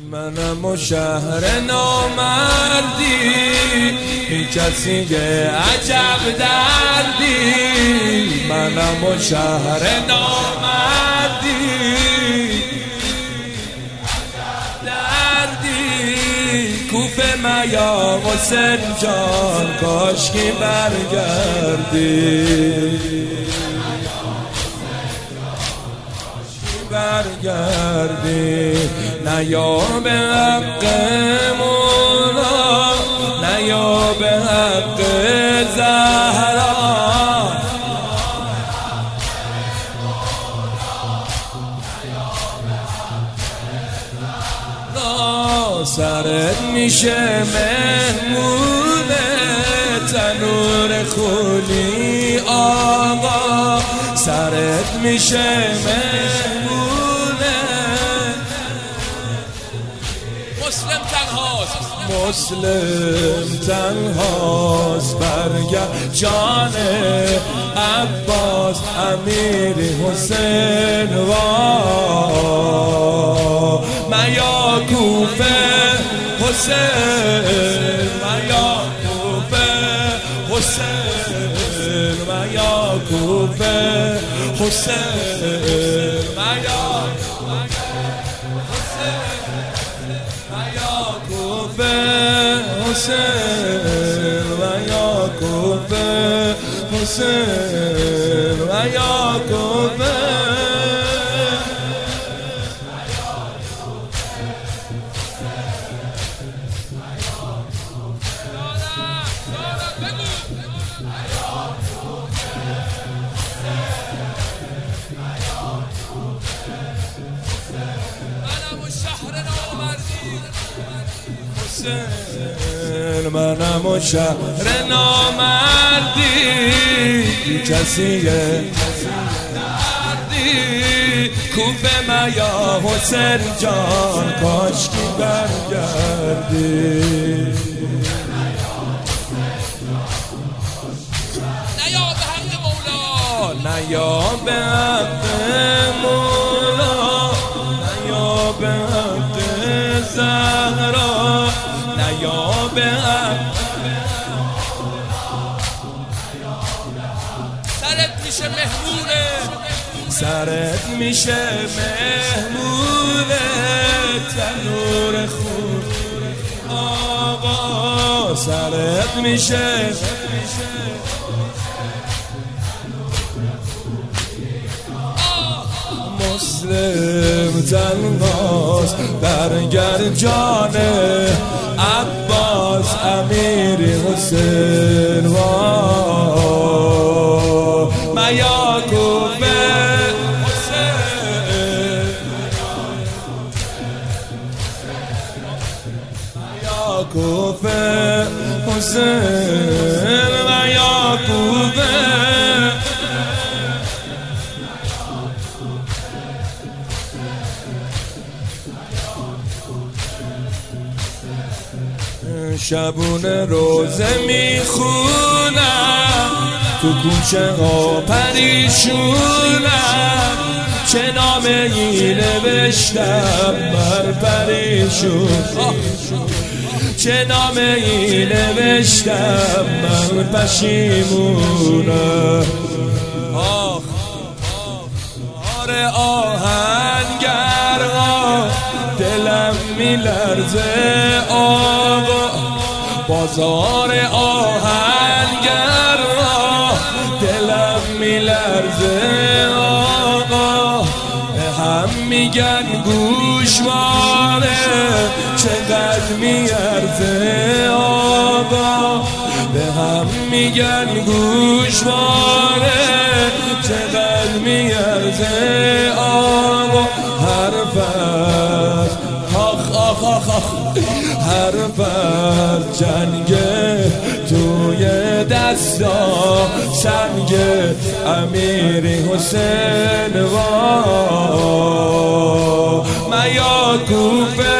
منم و شهر نامردی، بی کسی عجب دردی. منم و شهر نامردی، کوفه میا حسین جان کاشکی برگردی، نیا به حق مولا، نیا به حق زهرا. سرت میشه مهمونه تنور خولی آقا، سرت میشه مهمونه. مسلم تنهاست برگرد جان عباس امیر حسین وا. میا کوفه حسین، میا کوفه حسین، میا کوفه حسین، میا کوفه حسین، میا کوفه حسین، میا کوفه. منم و شهر نامردی، کسی دردی. کوفه میا حسین جان کاشکی برگردی، نیا به حق مولا، نیا به حق مولا، نیا به حق زهرا، نیا به حق. سرت میشه مهمونه، سرت میشه مهمونه تنور خون آقا، سرت میشه مسلم تنهاست برگرد جان عباس امیر حسین وا. میا کوفه حسین، میا کوفه حسین، میا کوفه. شبونه روزه میخونم تو کوچه ها پریشونم، چه نامه‌ای نوشتم بر پریشون، چه نامه‌ای نوشتم من پشیمونم. آره آهنگر دلم میلرزه آقا، بازار آهنگر دلم میلرزه آقا. هم میگن گوشواره چقدر میارزه آقا، به هم میگن گوشواره چقدر میارزه آقا. حرفت حرفت جنگه توی دستا سنگ امیر حسین وا. میا کوفه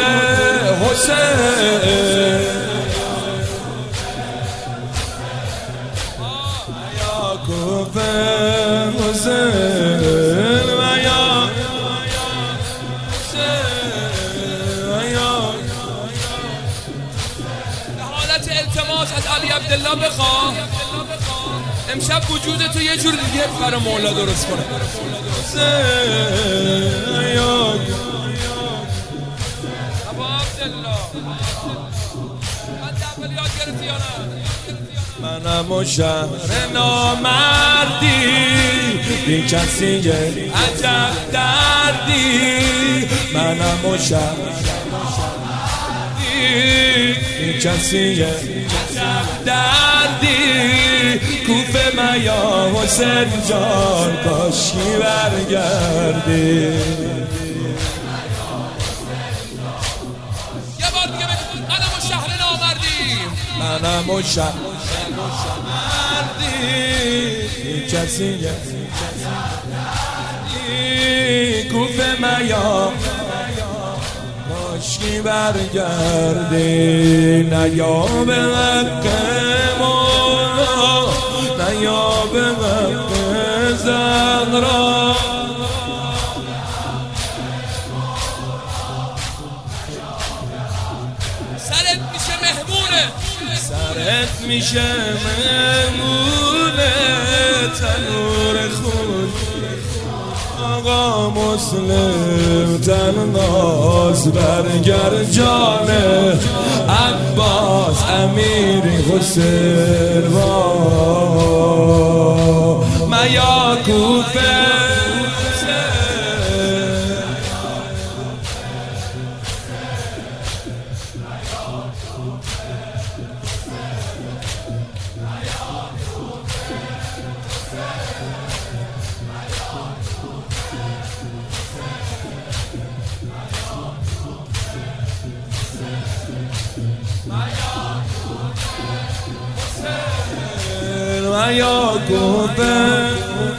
حسین، میا کوفه حسین، میا حسین، میا علی عبدالله بخوا امشب وجود تو یه جور دیگه برای مولا درست کنه. ابا عبدالله من یاد گرفتی یا نه؟ منم و شهر نامردی بی کسی عجب دردی. منم و شهر بی کسی عجب دردی. کوفه میا حسین جان کاشی برگردی. یه بار دیگه بگو منم و شهر نامردی. منم و شهر نامردی بی کسی کوفه میا کاشی برگردی. نیا به حق مولا نیا به حق زهرا. سرت میشه مهمونه سرت میشه مهمونه تنور خون آقا مسلم تنهاست برگر جان عباس امیری حسین میا کوفه میا کوفه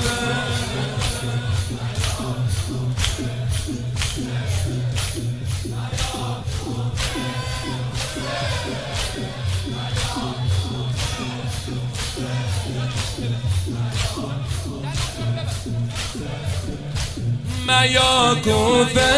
میا کوفه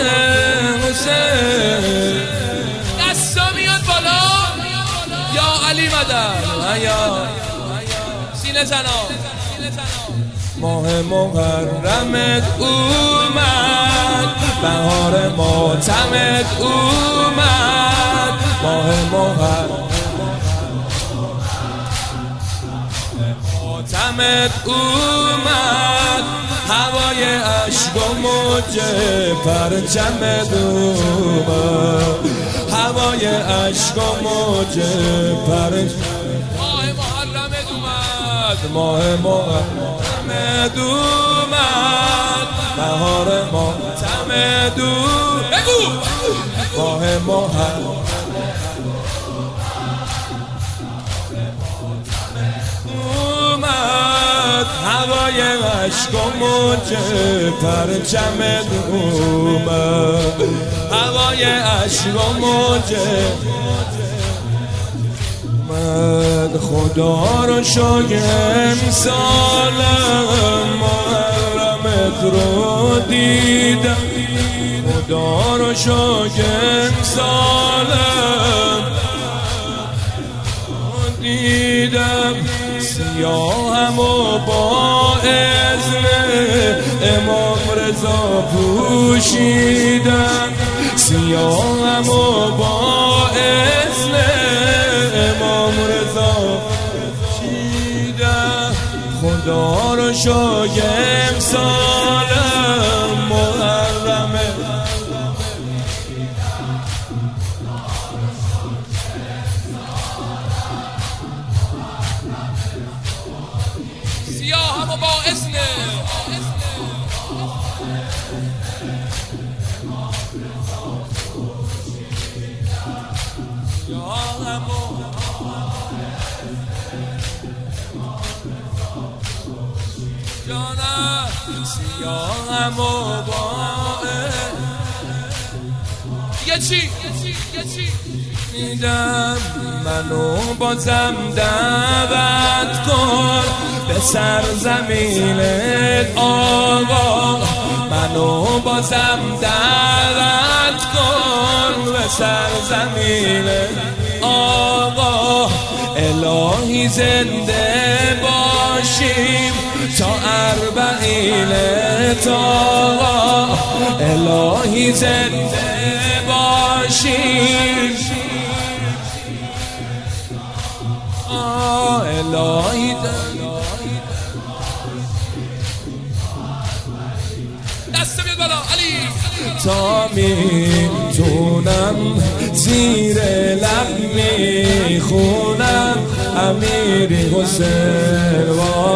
حسین دستا میاد بالا یا علی مدد. میا سینه زنا ماه محرمت اومد بهار ماتمت اومد. ماه ماتمت اومد هوای عشق و موج پرچمت اومد. هوای عشق و موج پرچمت ماه محرمت اومد بهار ماتمت بگو ماه محرمت اومد هوای عشق و موج پرچمت اومد. هوای عشق و موج خدا رو شاگه امسال محرمت رو دیدم. خدا رو شاگه امسال دیدم. سیاهم و با اذن امام رضا پوشیدم. سیاهم و با اذن امام رضا پوشیدم. خدا رو شاگه امسال محرمه سیاهم و با اذن سیاهم و یه چی میدم منو بازم دعوت کن به سرزمینت آقا. منو بازم دعوت کن به سرزمینت آقا. الهی زنده باشیم تا اربعین تا الهی زنده باشیم الهی دست بیاد بالا علی تا میتونم زیر لب میخونم امیری حسین